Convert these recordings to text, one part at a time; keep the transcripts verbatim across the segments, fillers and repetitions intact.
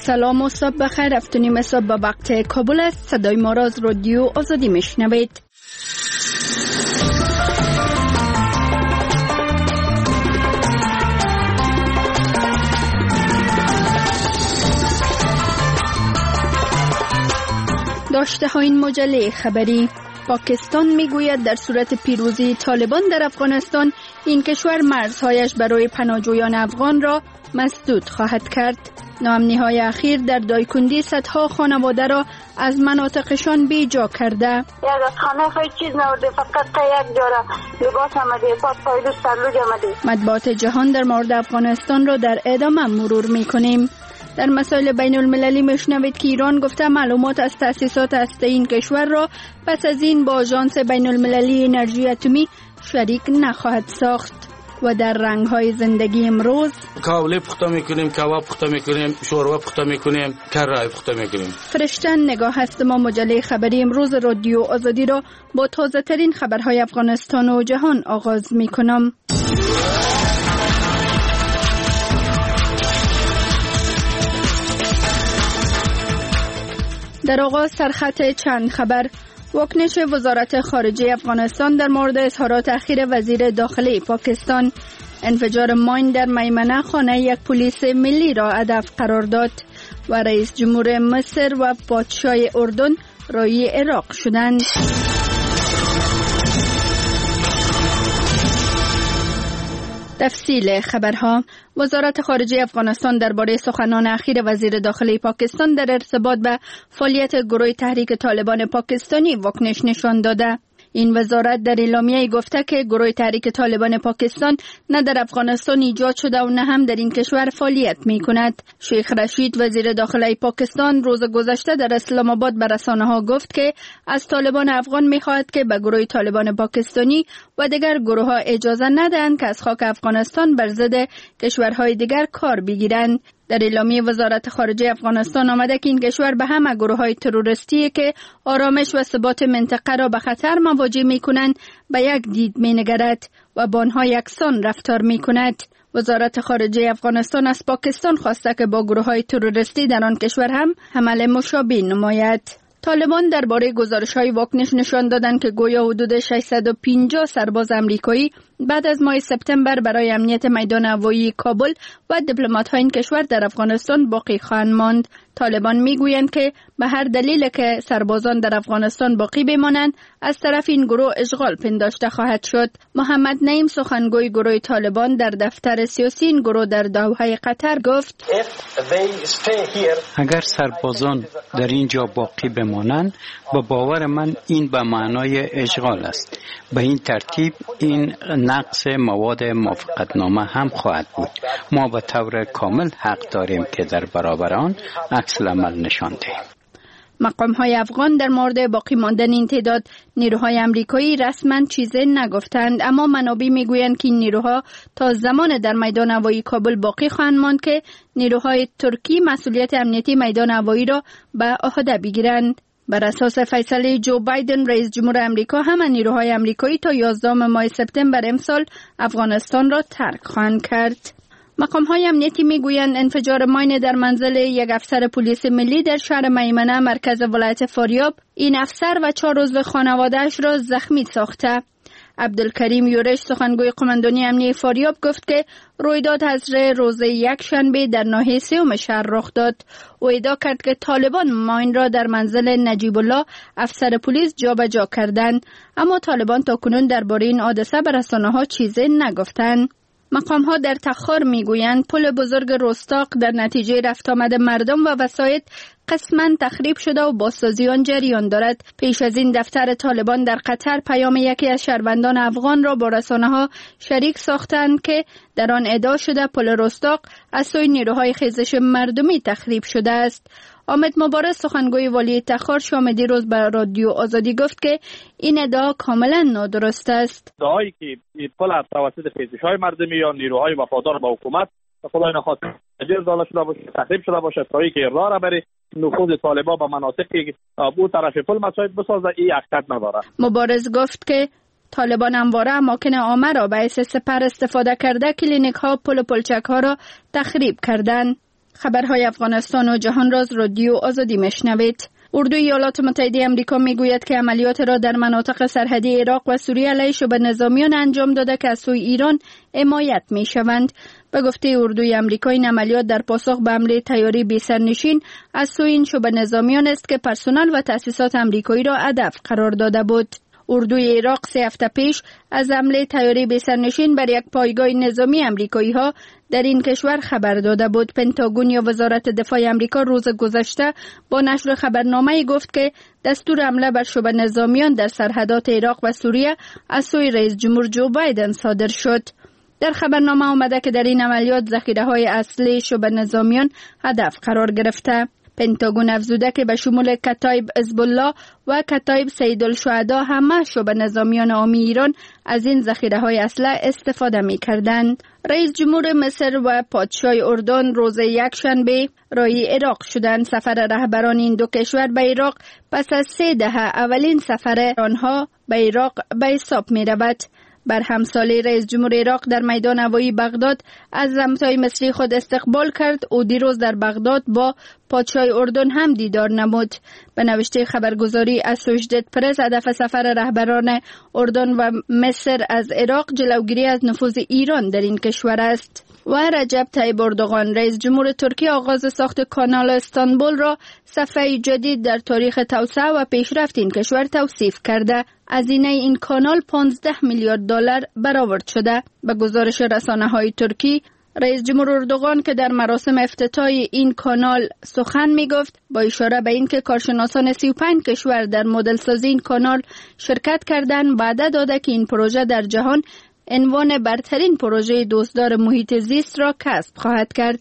سلام و صبح بخیر. افتونیم صبح به وقت کابل است. صدای ما را از رادیو آزادی میشنوید. داشته ها این مجله خبری. پاکستان میگوید در صورت پیروزی طالبان در افغانستان این کشور مرزهایش برای پناهجویان افغان را مسدود خواهد کرد. ناامنی های اخیر در دایکندی صدها خانواده را از مناطقشان بیجا کرده. یک از خانه خواهی چیز نورده، فقط یک جاره لباس آمده، پاس پایدوز سرلوج آمده. مطبوعات جهان در مورد افغانستان را در ادامه مرور میکنیم. در مسائل بین المللی میشنوید که ایران گفته معلومات از تأسیسات هسته این کشور را پس از این با آژانس بین المللی انرژی اتمی شریک نخواهد ساخت. و در رنگ های زندگی امروز کاولی پخته میکنیم، کباب پخته میکنیم، شوروا پخته میکنیم، کره پخته میکنیم. فرشتن نگاه هست. ما مجله خبری امروز رادیو آزادی را با تازه ترین خبرهای افغانستان و جهان آغاز میکنم. در آغاز سرخط چند خبر. واکنش وزارت خارجه افغانستان در مورد اظهارات اخیر وزیر داخلی پاکستان. انفجار ماین در میمنه خانه یک پلیس ملی را هدف قرار داد. و رئیس جمهور مصر و پادشاه اردن رای عراق شدند. تفصیل خبرها. وزارت خارجه افغانستان درباره سخنان اخیر وزیر داخلی پاکستان در ارتباط به فعالیت گروه تحریک طالبان پاکستانی واکنش نشان داده. این وزارت در اعلامیه گفته که گروه تحریک طالبان پاکستان نه در افغانستان ایجاد شده و نه هم در این کشور فعالیت می کند. شیخ رشید وزیر داخلی پاکستان روز گذشته در اسلام آباد به رسانه ها گفت که از طالبان افغان می خواهد که به گروه طالبان پاکستانی و دیگر گروه ها اجازه ندهند که از خاک افغانستان بر ضد کشورهای دیگر کار بگیرند. در اعلامیه وزارت خارجه افغانستان آمده که این کشور به همه گروه‌های تروریستی که آرامش و ثبات منطقه را به خطر مواجه می‌کنند به یک دید می‌نگرد و با آنها یکسان رفتار می‌کند. وزارت خارجه افغانستان از پاکستان خواسته که با گروه‌های تروریستی در آن کشور هم حمله مشابه نماید. طالبان درباره گزارش‌های واکنش نشان دادند که گویا حدود ششصد و پنجاه سرباز آمریکایی بعد از ماه سپتامبر برای امنیت میدان هوایی کابل و دیپلمات‌های این کشور در افغانستان باقی خواهند ماند. طالبان میگویند که به هر دلیل که سربازان در افغانستان باقی بمانند از طرف این گروه اشغال پنداشته خواهد شد. محمد نعیم سخنگوی گروه طالبان در دفتر سیاسی این گروه در دوحه قطر گفت اگر سربازان در اینجا باقی بمانند به باور من این به معنای اشغال است. به این ترتیب این نقص مواد موافقتنامه هم خواهد بود. ما به طور کامل حق داریم که در برابر آن عکس العمل نشان دهیم. مقام های افغان در مورد باقی ماندن این تعداد نیروهای امریکایی رسما چیزی نگفتند، اما منابع میگویند که این نیروها تا زمان در میدان هوایی کابل باقی خواهند ماند که نیروهای ترکی مسئولیت امنیتی میدان هوایی را به عهده بگیرند. بر اساس فیصله جو بایدن رئیس جمهور امریکا همه نیروهای امریکایی تا یازدهم ماه سپتامبر امسال افغانستان را ترک خواهند کرد. مقام های امنیتی میگویند انفجار ماین در منزل یک افسر پلیس ملی در شهر میمنه مرکز ولایت فاریاب این افسر و چهار عضو خانواده‌اش را زخمی ساخته. عبدالکریم یورش سخنگوی قماندانی امنیتی فاریاب گفت که رویداد حضر روز یک شنبه در ناحیه سوم شهر رخ داد. او ادعا کرد که طالبان ماین را در منزل نجیب الله افسر پلیس جابجا کردند، اما طالبان تاکنون درباره این حادثه به رسانه‌ها چیزی نگفتند. مقام ها در تخار میگویند پل بزرگ رستاق در نتیجه رفت آمد مردم و وسایط قسماً تخریب شده و بازسازی آن جریان دارد. پیش از این دفتر طالبان در قطر پیام یکی از شهروندان افغان را با رسانه‌ها شریک ساختند که در آن ادعا شده پل رستاق از سوی نیروهای خیزش مردمی تخریب شده است. حامد مبارز سخنگوی والی تخار شام دیروز به رادیو آزادی گفت که این ادعا کاملا نادرست است. ادعایی که این پل توسط خیزش‌های مردمی یا نیروهای وفادار به حکومت خدای نخواست تجربه داشته شده باشه، تخریب شده باشه، تا اینکه راه برای نفوذ طالبان به مناطقی بود طرف پل مساعد بسازه، این حقیقت نداره. مبارز گفت که طالبان همواره اماکن عامه را به حیث سپر استفاده کرده کلینیک ها، پل و پلچک ها را تخریب کردند. خبرهای افغانستان و جهان راز رادیو آزادی میشنوید. اردوی ایالات متحده آمریکا میگوید که عملیات را در مناطق سرحدی عراق و سوریه علیه شبه نظامیان انجام داده که از سوی ایران حمایت میشوند. به گفته اردوی آمریکا این عملیات در پاسخ به حمله طیاره بی سرنشین از سوی این شبه نظامیان است که پرسنل و تأسیسات آمریکایی را هدف قرار داده بود. اردوی عراق سه هفته پیش از حمله طیاره بی سرنشین بر یک پایگاه نظامی آمریکایی ها در این کشور خبر داده بود. پنتاگون یا وزارت دفاع آمریکا روز گذشته با نشر خبرنامه گفت که دستور حمله بر شبه نظامیان در سرحدات عراق و سوریه از سوی رئیس جمهور جو بایدن صادر شد. در خبرنامه آمده که در این عملیات ذخیره‌های اصلی شبه نظامیان هدف قرار گرفته. پنتاگون افزوده که به شمول کتایب حزب الله و کتایب سیدالشهدا همه شبه نظامیان عامی ایران از این ذخیره‌های اسلحه استفاده می‌کردند. رئیس جمهور مصر و پادشاه اردن روز یکشنبه راهی عراق شدند. سفر رهبران این دو کشور به عراق پس از سه دهه اولین سفر آنها به عراق به حساب می‌رود. بر همسالی رئیس جمهور عراق در میدان هوایی بغداد از همتای مصری خود استقبال کرد. او دیروز در بغداد با پادشاه اردن هم دیدار نمود. به نوشته خبرگزاری اسوشیتد پرس هدف سفر رهبران اردن و مصر از عراق جلوگیری از نفوذ ایران در این کشور است. و رجب طیب اردوغان رئیس جمهور ترکیه آغاز ساخت کانال استانبول را صفحه جدید در تاریخ توسعه و پیشرفت این کشور توصیف کرده. هزینه این کانال پانزده میلیارد دلار برآورد شده. به گزارش رسانه‌های ترکی، رئیس جمهور اردوغان که در مراسم افتتاح این کانال سخن می گفت با اشاره به اینکه کارشناسان سی و پنج کشور در مدل سازی این کانال شرکت کردند، وعده داده که این پروژه در جهان عنوان برترین پروژه دوستدار محیط زیست را کسب خواهد کرد.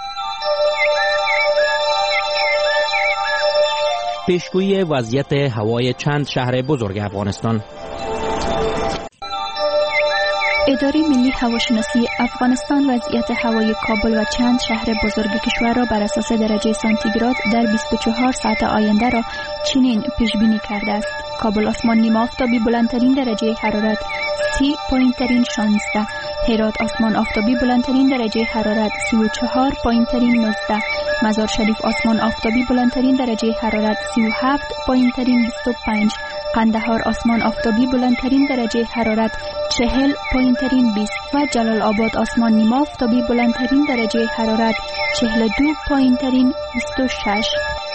پیشگویی وضعیت هوای چند شهر بزرگ افغانستان. اداره ملی هواشناسی افغانستان وضعیت هوای کابل و چند شهر بزرگ کشور را بر اساس درجه سانتیگراد در بیست و چهار ساعت آینده را چنین پیش بینی کرده است: کابل آسمان نیمه آفتابی بلندترین درجه حرارت سی، پایینترین شانزده. هرات آسمان آفتابی بلندترین درجه حرارت سی و چهار، پایینترین نوزده. مزار شریف آسمان آفتابی بلندترین درجه حرارت سی و هفت، پایینترین بیست و پنج. قندهار آسمان آفتابی بلندترین درجه حرارت چهل، پایینترین بیست و جلال آباد آسمان نیمه آفتابی بلندترین درجه حرارت چهل و دو، پایینترین بیست و شش.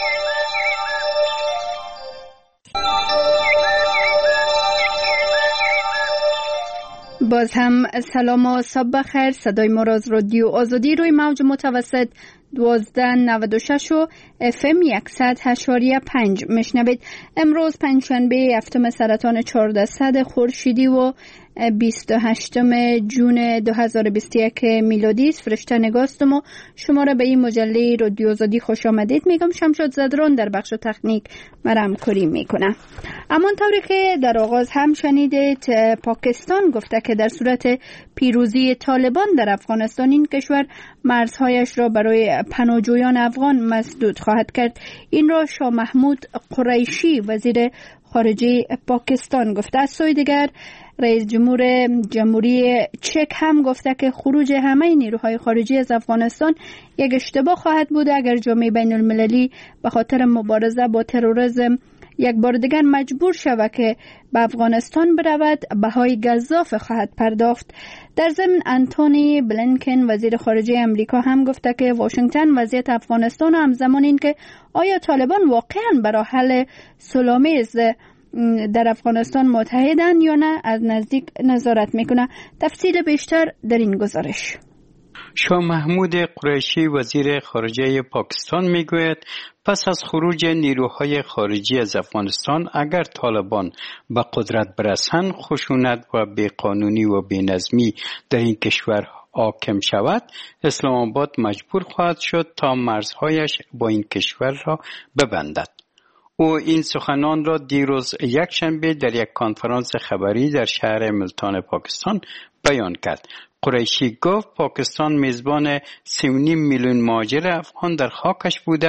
باز هم سلام و صبح بخیر. صدای ما را از رادیو آزادی روی موج متوسط دوازده نود و شش و اف ام صد و هشت و پنج میشنوید. امروز پنجشنبه هفتم سرطان چهاردهصد خورشیدی و بیست و هشتم جون دو هزار و بیست و یک میلادی است. فرشته نگاستم و شما را به این مجله رادیو آزادی خوش آمدید میگم. شمشاد زدران در بخش تکنیک مرا همکاری میکنه. اما طوری که در آغاز هم شنیدید، پاکستان گفته که در صورت پیروزی طالبان در افغانستان این کشور مرزهایش را برای پناهجویان افغان مسدود خواهد کرد. این را شاه محمود قریشی وزیر خارجه پاکستان گفته. از سوی دیگر رئیس جمهور جمهوری چک هم گفته که خروج همه نیروهای خارجی از افغانستان یک اشتباه خواهد بود اگر جامعه بین المللی به خاطر مبارزه با تروریسم یک بار دیگر مجبور شود که به افغانستان برود، بهای گزاف خواهد پرداخت. در ضمن انتونی بلینکن وزیر خارجه امریکا هم گفته که واشنگتن وضعیت افغانستان و همزمان این که آیا طالبان واقعا برای حل صلح‌آمیز در افغانستان متحدن یا نه از نزدیک نظارت میکنه. تفصیل بیشتر در این گزارش. شاه محمود قریشی وزیر خارجه پاکستان میگوید پس از خروج نیروهای خارجی از افغانستان اگر طالبان به قدرت برسند، خشونت و بیقانونی و بینظمی در این کشور حاکم شود، اسلام آباد مجبور خواهد شد تا مرزهایش با این کشور را ببندد. او این سخنان را دیروز یکشنبه در یک کنفرانس خبری در شهر ملتان پاکستان بیان کرد. قریشی گفت پاکستان میزبان سه و نیم میلیون مهاجر افغان در خاکش بوده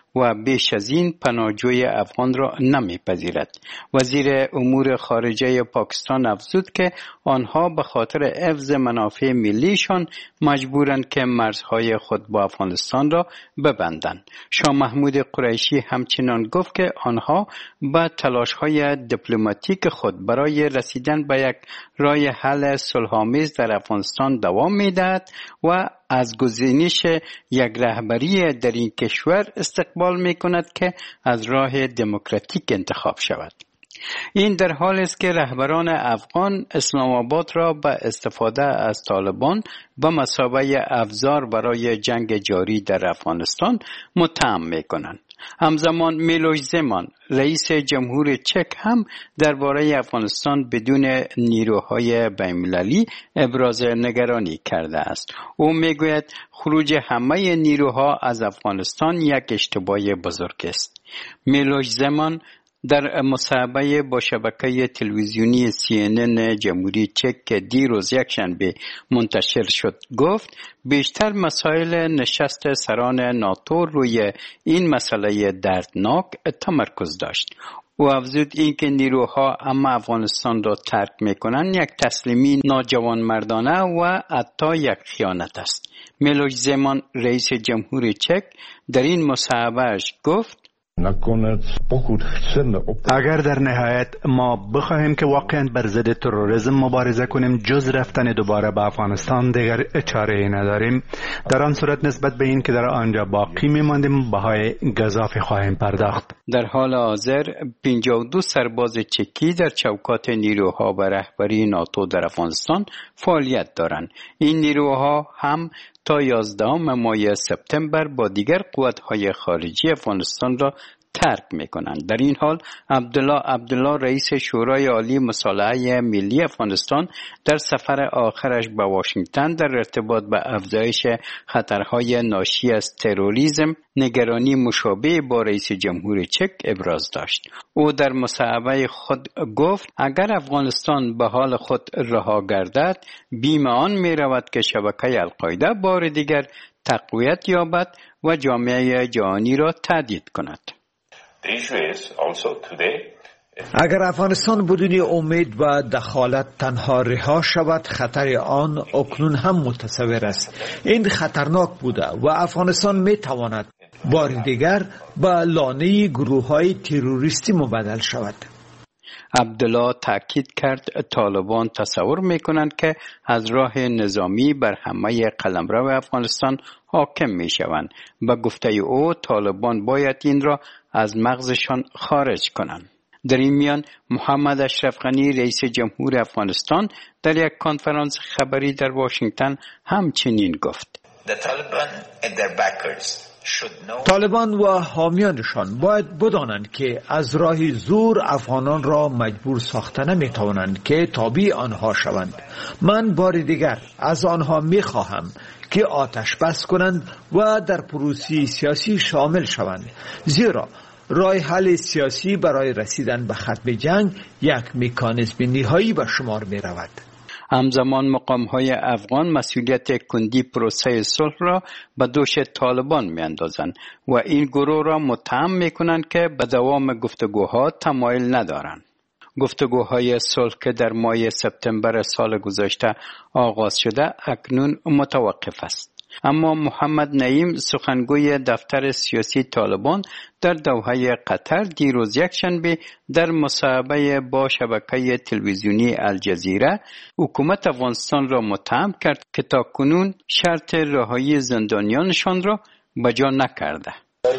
و بیش از این پناهجوی افغان را نمیپذیرد. وزیر امور خارجه پاکستان افزود که آنها به خاطر حفظ منافع ملیشان مجبورند که مرزهای خود با افغانستان را ببندند. شاه محمود قریشی همچنان گفت که آنها با تلاش‌های دیپلماتیک خود برای رسیدن به یک راه حل صلح‌آمیز در افغانستان دوام می‌دهد و از گزینش یک رهبری در این کشور استقبال می‌کند که از راه دموکراتیک انتخاب شود. این در حال است که رهبران افغان اسلام آباد را به استفاده از طالبان به مثابه افزار برای جنگ جاری در افغانستان متهم می‌کنند. همزمان میلوش زمان رئیس جمهور چک هم درباره افغانستان بدون نیروهای بین‌المللی ابراز نگرانی کرده است. او میگوید خروج همه نیروها از افغانستان یک اشتباه بزرگ است. میلوش زمان در مصاحبه با شبکه تلویزیونی سی ان ان جمهوری چک که دیروز یکشنبه منتشر شد گفت بیشتر مسائل نشست سران ناتو روی این مسئله دردناک تمرکز داشت. او افزود اینکه نیروها اما افغانستان را ترک میکنند یک تسلیمی ناجوانمردانه و حتی یک خیانت است. میلوش زمان رئیس جمهور چک در این مصاحبهش گفت اگر در نهایت ما بخواهیم که واقعا بر ضد تروریسم مبارزه کنیم جز رفتن دوباره به افغانستان دیگر چاره‌ای نداریم. در آن صورت نسبت به این که در آنجا باقی می‌ماندیم بهای گزافی خواهیم پرداخت. در حال حاضر پنجاه و دو سرباز چکی در چوکات نیروها و رهبری ناتو در افغانستان فعالیت دارند. این نیروها هم تا یازدهم ماه سپتامبر با دیگر قوت‌های خارجی افغانستان را ترک می‌کنند. در این حال عبدالله عبدالله رئیس شورای عالی مصالحه ملی افغانستان در سفر آخرش به واشنگتن در ارتباط به افزایش خطرهای ناشی از تروریسم نگرانی مشابه با رئیس جمهور چک ابراز داشت. او در مصاحبه خود گفت اگر افغانستان به حال خود رها گردد بیم آن می‌رود که شبکه القاعده بار دیگر تقویت یابد و جامعه جهانی را تهدید کند. اگر افغانستان بدون امید و دخالت تنها رها شود خطر آن اکنون هم متصور است. این خطرناک بوده و افغانستان می تواند بار دیگر به لانه گروه های تروریستی مبدل شود. عبدالله تاکید کرد طالبان تصور میکنند که از راه نظامی بر همه قلمرو افغانستان حاکم میشوند. به گفته او طالبان باید این را از مغزشان خارج کنند. در این میان محمد اشرف غنی رئیس جمهور افغانستان در یک کنفرانس خبری در واشنگتن همچنین گفت طالبان و حامیانشان باید بدانند که از راه زور افغانان را مجبور ساخته نمیتوانند که تابع آنها شوند. من بار دیگر از آنها میخواهم که آتش بس کنند و در پروسه سیاسی شامل شوند، زیرا راه حل سیاسی برای رسیدن به ختم جنگ یک مکانیزم نهایی به شمار می رود. همزمان مقام‌های افغان مسئولیت کندی پروسه صلح را به دوش طالبان می‌اندازند و این گروه را متهم می‌کنند که به دوام گفتگوها تمایل ندارند. گفتگوهای صلح که در ماه سپتامبر سال گذشته آغاز شده اکنون متوقف است. اما محمد نعیم سخنگوی دفتر سیاسی طالبان در دوحه قطر دیروز یکشنبه در مصاحبه با شبکه تلویزیونی الجزیره حکومت افغانستان را متهم کرد که تاکنون شرط رهایی زندانیانشان را بجا نکرده.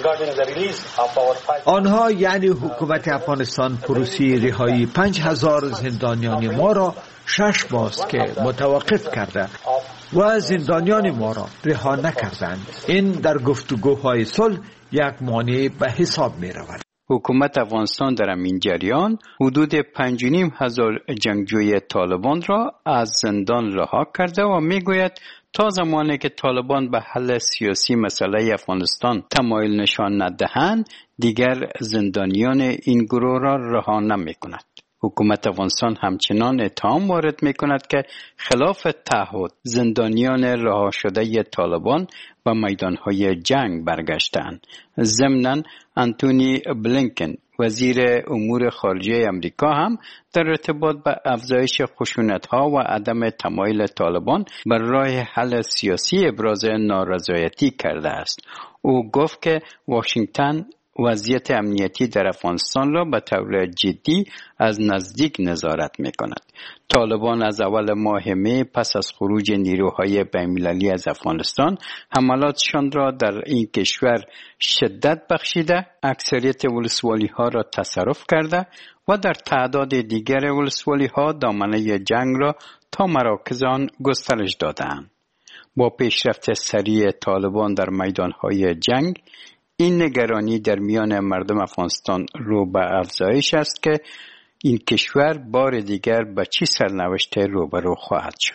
آنها یعنی حکومت افغانستان پروسه رهایی پنج هزار زندانیان ما را شش باز که متوقف کرده و زندانیان ما را رها نکردند. این در گفتگوهای صلح یک مانع به حساب می رود. حکومت افغانستان در این جریان حدود پنج و نیم هزار جنگجوی طالبان را از زندان رها کرده و می گوید تا زمانی که طالبان به حل سیاسی مسئله افغانستان تمایل نشان ندهند دیگر زندانیان این گروه را رها نمی کند. حکومت افغانستان همچنان اتهام وارد می کند که خلاف تعهد زندانیان رها شده طالبان به میدانهای جنگ برگشتند. ضمناً آنتونی بلینکن وزیر امور خارجه امریکا هم در ارتباط به افزایش خشونت‌ها و عدم تمایل طالبان بر راه حل سیاسی ابراز نارضایتی کرده است. او گفت که واشنگتن وضعیت امنیتی در افغانستان را به طور جدی از نزدیک نظارت می‌کند. طالبان از اول ماه می پس از خروج نیروهای بین‌المللی از افغانستان حملاتشان را در این کشور شدت بخشیده، اکثریت ولسوالی‌ها را تصرف کرده و در تعداد دیگر ولسوالی‌ها دامنه جنگ را تا مراکز آن گسترش داده‌اند. با پیشرفت سریع طالبان در میدانهای جنگ، این نگرانی در میان مردم افغانستان رو به افزایش است که این کشور بار دیگر به چه سرنوشتی روبرو خواهد شد.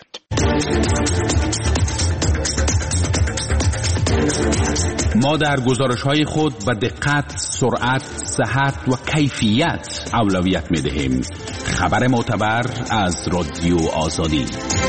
ما در گزارش‌های خود به دقت، سرعت، صحت و کیفیت اولویت می‌دهیم. خبر معتبر از رادیو آزادی.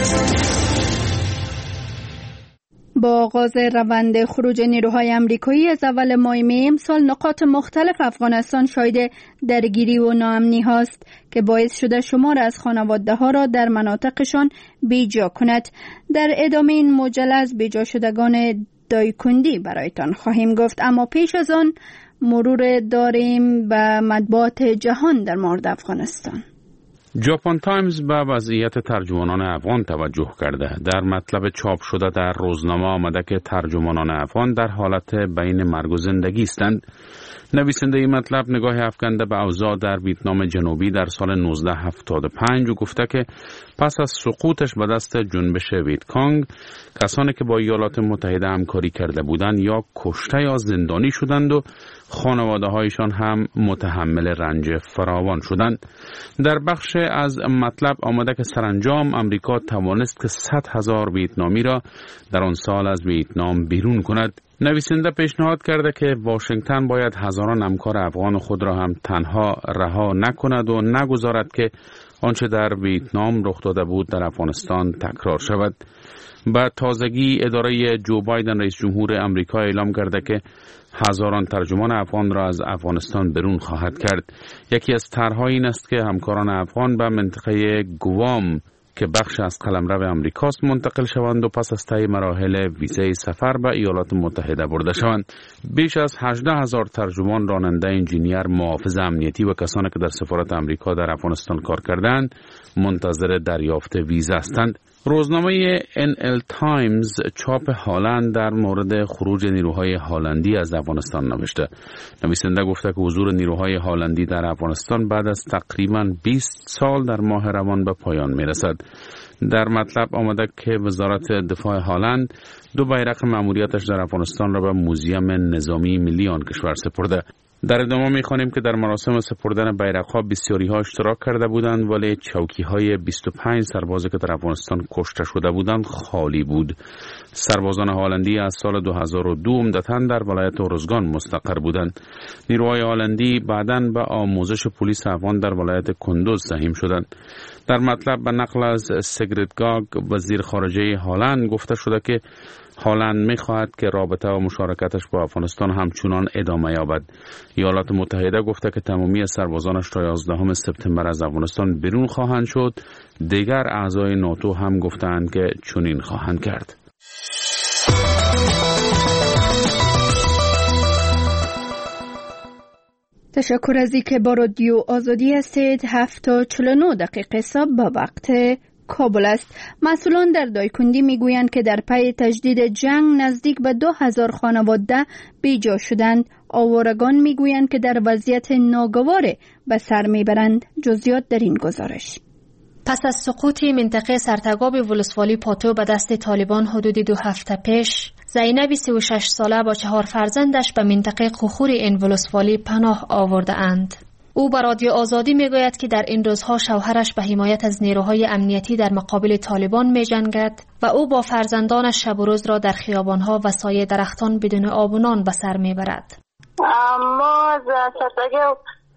با آغاز روند خروج نیروهای آمریکایی از اول ماه می امسال، نقاط مختلف افغانستان شاهد درگیری و ناامنی هاست که باعث شده شمار از خانواده ها را در مناطقشان بیجا کند. در ادامه این مجله از بیجا شدگان دایکندی برایتان خواهیم گفت، اما پیش از آن مرور داریم به مطبوعات جهان در مورد افغانستان. ژاپن تایمز به وضعیت ترجمانان افغان توجه کرده. در مطلب چاپ شده در روزنامه آمده که ترجمانان افغان در حالت بین مرگ و زندگی هستند. نویسنده این مطلب نگاه افکنده به اوضاع در ویتنام جنوبی در سال نوزده هفتاد و پنج و گفته که پس از سقوطش به دست جنبش ویتکانگ، کسانی که با ایالات متحده همکاری کرده بودند یا کشته یا زندانی شدند و خانواده هایشان هم متحمل رنج فراوان شدند. در بخش از مطلب آمده که سرانجام امریکا توانست که صد هزار ویتنامی را در آن سال از ویتنام بیرون کند. نویسنده پیشنهاد کرده که واشنگتن باید هزاران همکار افغان خود را هم تنها رها نکند و نگذارد که آنچه در ویتنام رخ داده بود در افغانستان تکرار شود. با تازگی اداره جو بایدن رئیس جمهور امریکا اعلام کرده که هزاران ترجمان افغان را از افغانستان برون خواهد کرد. یکی از طرح‌ها این است که همکاران افغان به منطقه گوام که بخش از قلمرو امریکاست منتقل شوند و پس از طی مراحل ویزای سفر به ایالات متحده برده شوند. بیش از هجده هزار ترجمان، راننده، انجینیر، محافظ امنیتی و کسانی که در سفارت امریکا در افغانستان کار کردند منتظر دریافت ویزا هستند. روزنامه ان ال تایمز چاپ هالند در مورد خروج نیروهای هالندی از افغانستان نوشته. نویسنده گفته که حضور نیروهای هالندی در افغانستان بعد از تقریباً بیست سال در ماه روان به پایان میرسد. در مطلب آمده که وزارت دفاع هالند دو بیرق مأموریتش در افغانستان را به موزیم نظامی ملی آن کشور سپرده. در ادامه می‌خوانیم که در مراسم سپردن بیرق‌ها بسیاری‌ها اشتراک کرده بودند، ولی چوکی‌های بیست و پنج سربازی که در افغانستان کشته شده بودند خالی بود. سربازان هالندی از سال دو هزار و دو عمدتاً در ولایت ارزگان مستقر بودند. نیروهای هالندی بعداً به آموزش پلیس افغان در ولایت کندوز سهیم شدند. در مطلب به نقل از سیگرید گاگ وزیر خارجه هالند گفته شده که هالند می‌خواهد که رابطه و مشارکتش با افغانستان همچنان ادامه یابد. ایالات متحده گفته که تمامی سربازانش تا یازدهم سپتامبر از افغانستان بیرون خواهند شد. دیگر اعضای ناتو هم گفتند که چنین خواهند کرد. تشکر از اینکه با رادیو آزادی هستید. هفت تا چهل و نه دقیقه صبح به وقت کابل است. مسئولان در دایکندی میگویند که در پی تجدید جنگ نزدیک به دو هزار خانواده بیجا شدند. آوارگان میگویند که در وضعیت ناگوار به سر میبرند. جزئیات در این گزارش. پس از سقوط منطقه سرتگاب ولسوالی پاتو به دست طالبان حدود دو هفته پیش، زینبی سی و شش ساله با چهار فرزندش به منطقه قخور این ولسوالی پناه آورده اند. او به رادیو آزادی میگوید که در این روزها شوهرش به حمایت از نیروهای امنیتی در مقابل طالبان میجنگد و او با فرزندانش شب و روز را در خیابانها و سایه درختان بدون آب و نان به سر میبرد. ما از سرتگاب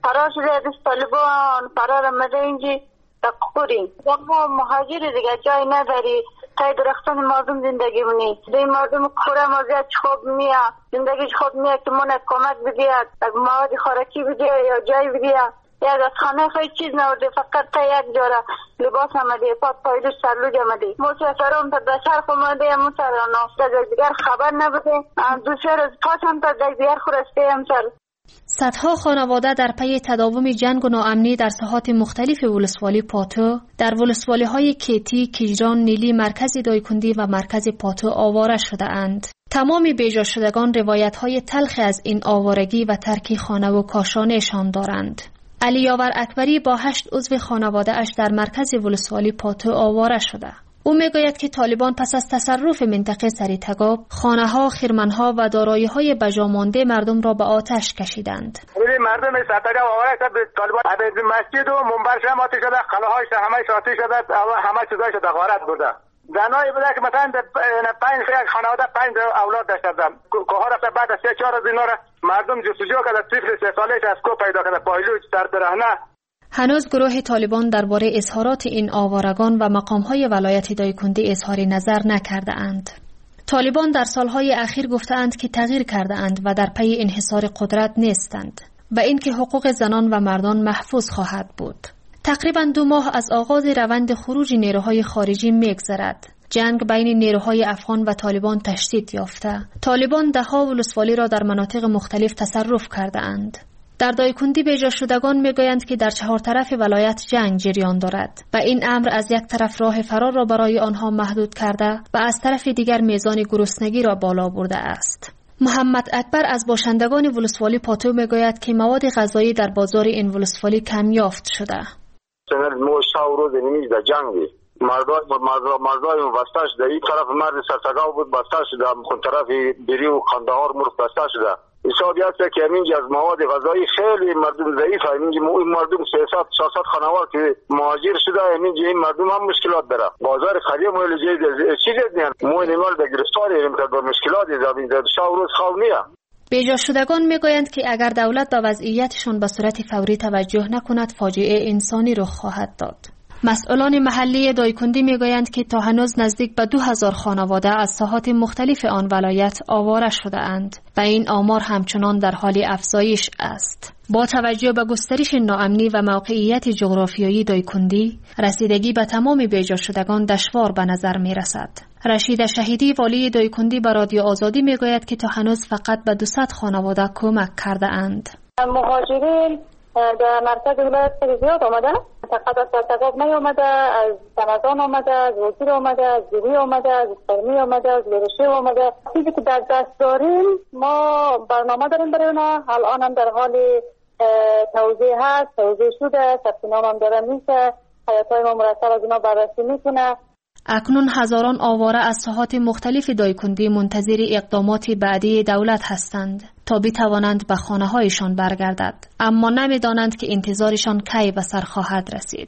فرار شده از طالبان، فرار آمده اینجی تقوری ما مهاجر دیگه جای نداری، تای درختان مردم زندگی منی دی مردم کوره مازیت خوب میا زندگیش خوب میا که من کمک بگیرد مواد خوراکی بگیر یا جای بگیر یا از خانه خیلی چیز نورده، فقط تا یک جوره لباس آمده، پاک پایدوش سرلوج آمده. مسافران تا دشرف آمده مسافران تا دیگر خبر نبوده، دو سه روز پاس هم تا دیگر خورسته هم سر. صدها خانواده در پی تداوم جنگ و ناامنی در ساحات مختلف ولسوالی پاتو، در ولسوالی های کیتی، کیجران، نیلی، مرکز دایکندی و مرکز پاتو آواره شده اند. تمام بیجا شدگان روایت های تلخ از این آوارگی و ترک خانه و کاشانه‌شان دارند. علی یاور اکبری با هشت عضو خانواده اش در مرکز ولسوالی پاتو آواره شده. او میگوید که طالبان پس از تصرف منطقه سری تگاب، خانه‌ها، خرمن‌ها و دارایی‌های بجامانده مردم را به آتش کشیدند. مردم سرتگاب آواره شد، طالبان از مسجد و منبرش هم آتش شده، خلاهاش همه آتش شده، همه چیزاش شده غارت بوده. زنایی بوده که مثلا پنج خانواده پنج اولاد داشتن، کوها رفته بعد از سه چهار از اینا را مردم جستجو کرده، طفل سه سالش از کو پیدا کرده، پایلوش سر برهنه. هنوز گروه طالبان درباره اظهارات این آوارگان و مقام‌های ولایت دایکندی اظهار نظر نکرده اند. طالبان در سالهای اخیر گفتند که تغییر کرده اند و در پی انحصار قدرت نیستند و اینکه حقوق زنان و مردان محفوظ خواهد بود. تقریباً دو ماه از آغاز روند خروج نیروهای خارجی می‌گذرد. جنگ بین نیروهای افغان و طالبان تشدید یافته. طالبان ده‌ها ولسوالی را در مناطق مختلف تصرف کرده اند. در دایکندی بیجا شدگان میگویند که در چهار طرف ولایت جنگ جریان دارد و این امر از یک طرف راه فرار را برای آنها محدود کرده و از طرف دیگر میزان گرسنگی را بالا برده است. محمد اکبر از باشندگان ولسوالی پاتو میگوید که مواد غذایی در بازار این ولسوالی کم یافت شده. سنر مو شاو روز نمیز در جنگی مردای مردای بسته شده، این طرف مرد سرتگاه بود بسته شده، اون طرف بری و قندهار مرد بسته شده. حسابی هست که همینجا از مواد غذایی خیلی مردم ضعیف هست. همینجا مردم سیصد چهارصد خانوار که مهاجر شده، همینجا این مردم هم مشکلات داره. بازار خرید مویل جدید چیزی نیست، مویل نمال در گرفتاری با مشکلات در شاو روز خواب نیست. بیجا شدگان میگویند که اگر دولت به وضعیتشان به صورت فوری توجه نکند فاجعه انسانی رخ خواهد داد. مسئولان محلی دایکندی میگویند که تا هنوز نزدیک به دو هزار خانواده از ساحات مختلف آن ولایت آواره شده اند و این آمار همچنان در حال افزایش است. با توجه به گسترش ناامنی و موقعیت جغرافیایی دایکندی، رسیدگی به تمام بیجا شدگان دشوار به نظر می رسد. رشید شهیدی والی دایکندی به رادیو آزادی می گوید که تا هنوز فقط به دویست خانواده کمک کرده اند. مهاجرین در مرکز ولایت زیاد آمدن، فقط از سرتگاب می آمده، از سمدان آمده، از وزیر آمده، از زیری آمده، از فرمی آمده، از لرشه آمده. چیزی که در دست داریم ما برنامه داریم برای اونا، الان هم در حال توضیح هست، توضیح شده، ثبت نام هم داره میشه، حیاتهای ما مرتب از اونا بررسی میکنه. اکنون هزاران آواره از ساحات مختلف دایکندی منتظر اقدامات بعدی دولت هستند تا بتوانند به خانه‌هایشان برگردد، اما نمی‌دانند که انتظارشان کی به سر خواهد رسید.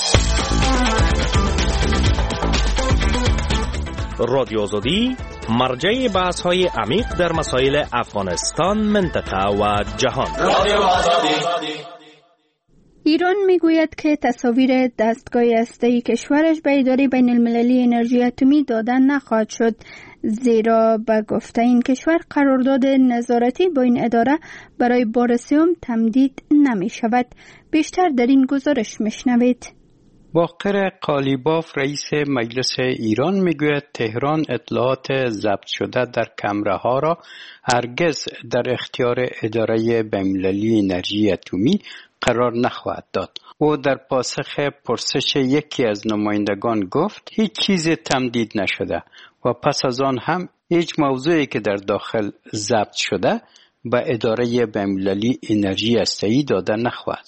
رادیو آزادی مرجع بحث‌های عمیق در مسائل افغانستان، منطقه و جهان. رادیو آزادی. ایران میگوید که تصاویر دستگاه هسته‌ای کشورش به اداره بین المللی انرژی اتمی دادن نخواهد شد، زیرا به گفته این کشور قرارداد نظارتی با این اداره برای بار سوم تمدید نمی شود. بیشتر در این گزارش میشنوید. باقر قالیباف رئیس مجلس ایران میگوید تهران اطلاعات ضبط شده در کمره ها را هرگز در اختیار اداره بین‌المللی انرژی اتمی قرار نخواهد داد. او در پاسخ پرسش یکی از نمایندگان گفت هیچ چیز تمدید نشده و پس از آن هم هیچ موضوعی که در داخل ضبط شده به اداره بین‌المللی انرژی هسته‌ای داده نخواهد شد.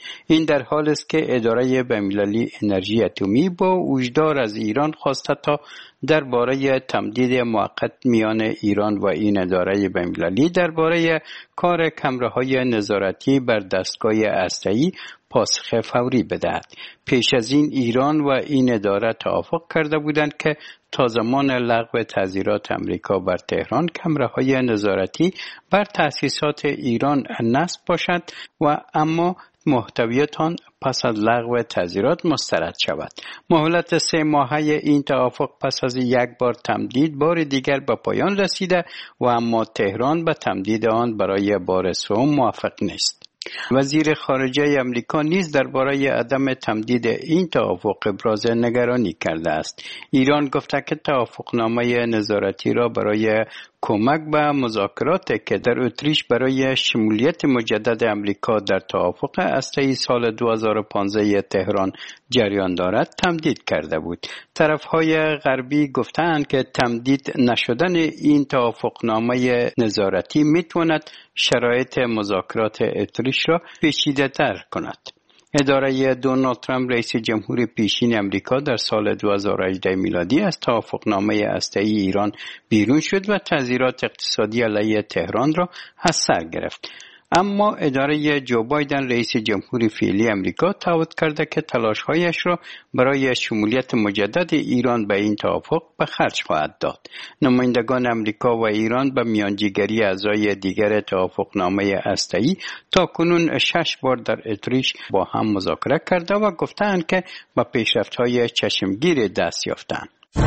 این در حال است که اداره بین‌المللی انرژی اتمی با وجدار از ایران خواسته تا درباره تمدید موقت میان ایران و این اداره بین‌المللی درباره کار کمره‌های نظارتی بر دستگاه هسته‌ای پاسخ فوری بدهد. پیش از این ایران و این اداره توافق کرده بودند که تا زمان لغو تعزیرات امریکا بر تهران کمره‌های نظارتی بر تأسیسات ایران نصب باشد و اما محتویات آن پس از لغو تعزیرات مسترد شود. مهلت سه ماهه این توافق پس از یک بار تمدید بار دیگر به پایان رسیده و اما تهران به تمدید آن برای بار سوم موافق نیست. وزیر خارجه امریکا نیز درباره عدم تمدید این توافق ابراز نگرانی کرده است. ایران گفته که توافقنامه نظارتی را برای کمک به مذاکرات که در اتریش برای شمولیت مجدد امریکا در توافق هسته‌ای سال دو هزار و پانزده تهران جریان دارد تمدید کرده بود. طرف‌های غربی گفتند که تمدید نشدن این توافقنامه نظارتی میتواند شرایط مذاکرات اتریش را پیچیده‌تر کند. اداره دونالد ترامپ رئیس جمهور پیشین امریکا در سال دو هزار و هجده میلادی از توافقنامه هسته‌ای ایران بیرون شد و تعزیرات اقتصادی علیه تهران را از سر گرفت. اما اداره جو بایدن رئیس جمهور فعلی امریکا تعهد کرده که تلاش‌هایش را برای شمولیت مجدد ایران به این توافق به خرج خواهد داد. نمایندگان امریکا و ایران به میانجیگری اعضای دیگر توافقنامه هسته‌ای تاکنون شش بار در اتریش با هم مذاکره کرده و گفتند که به پیشرفت‌های چشمگیر دست یافتند.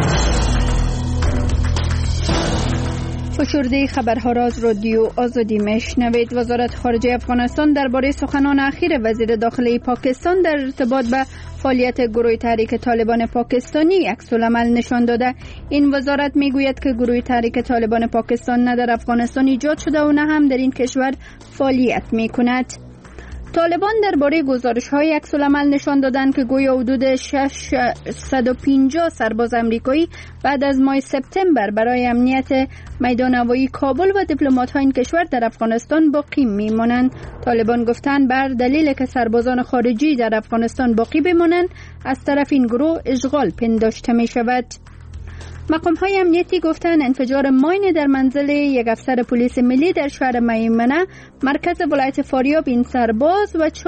فشرده خبرها را از رادیو آزادی میشنوید. وزارت خارجه افغانستان درباره سخنان اخیر وزیر داخلی پاکستان در ارتباط به فعالیت گروه تحریک طالبان پاکستانی عکس‌العمل نشان داده. این وزارت میگوید که گروه تحریک طالبان پاکستان نه در افغانستان ایجاد شده و نه هم در این کشور فعالیت میکند. طالبان درباره گزارش‌های عکس‌العمل نشان دادند که گویا حدود ششصد و پنجاه سرباز آمریکایی بعد از ماه سپتامبر برای امنیت میدان هوایی کابل و دیپلمات‌های این کشور در افغانستان باقی می‌مانند. طالبان گفتند بر دلیل که سربازان خارجی در افغانستان باقی بمانند از طرف این گروه اشغال پنداشته می‌شود. مقام‌های امنیتی گفتند انفجار ماین در منزل یک افسر پلیس ملی در شهر میمنه مرکز ولایت فاریاب این سرباز و